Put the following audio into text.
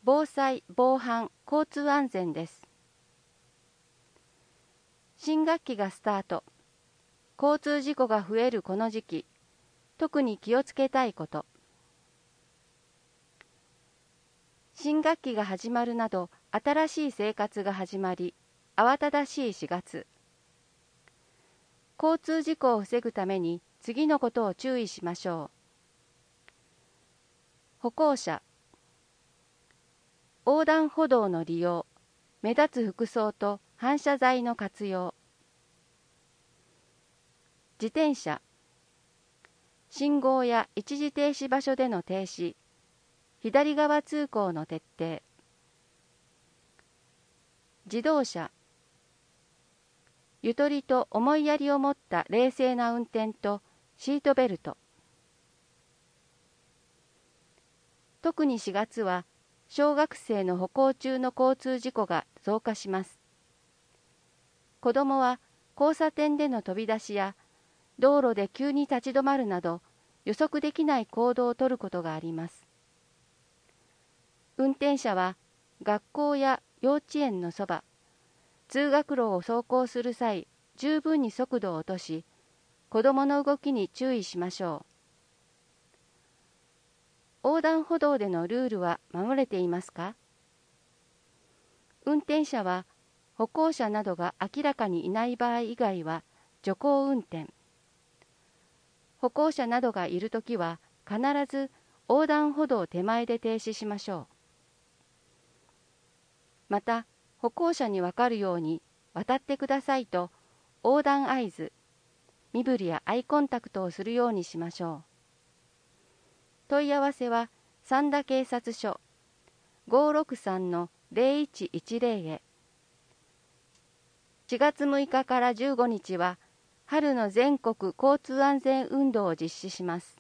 防災・防犯・交通安全です。新学期がスタート。交通事故が増えるこの時期、特に気をつけたいこと。新学期が始まるなど、新しい生活が始まり、慌ただしい4月。交通事故を防ぐために次のことを注意しましょう。歩行者、横断歩道の利用、目立つ服装と反射材の活用。自転車、信号や一時停止場所での停止、左側通行の徹底。自動車、ゆとりと思いやりを持った冷静な運転とシートベルト。特に4月は小学生の歩行中の交通事故が増加します。子どもは交差点での飛び出しや道路で急に立ち止まるなど予測できない行動をとることがあります。運転者は学校や幼稚園のそば、通学路を走行する際、十分に速度を落とし、子どもの動きに注意しましょう。横断歩道でのルールは守れていますか？運転者は歩行者などが明らかにいない場合以外は徐行運転。歩行者などがいるときは必ず横断歩道手前で停止しましょう。また、歩行者に分かるように渡ってくださいと横断合図、身振りやアイコンタクトをするようにしましょう。問い合わせは三田警察署 563-0110 へ。4月6日から15日は春の全国交通安全運動を実施します。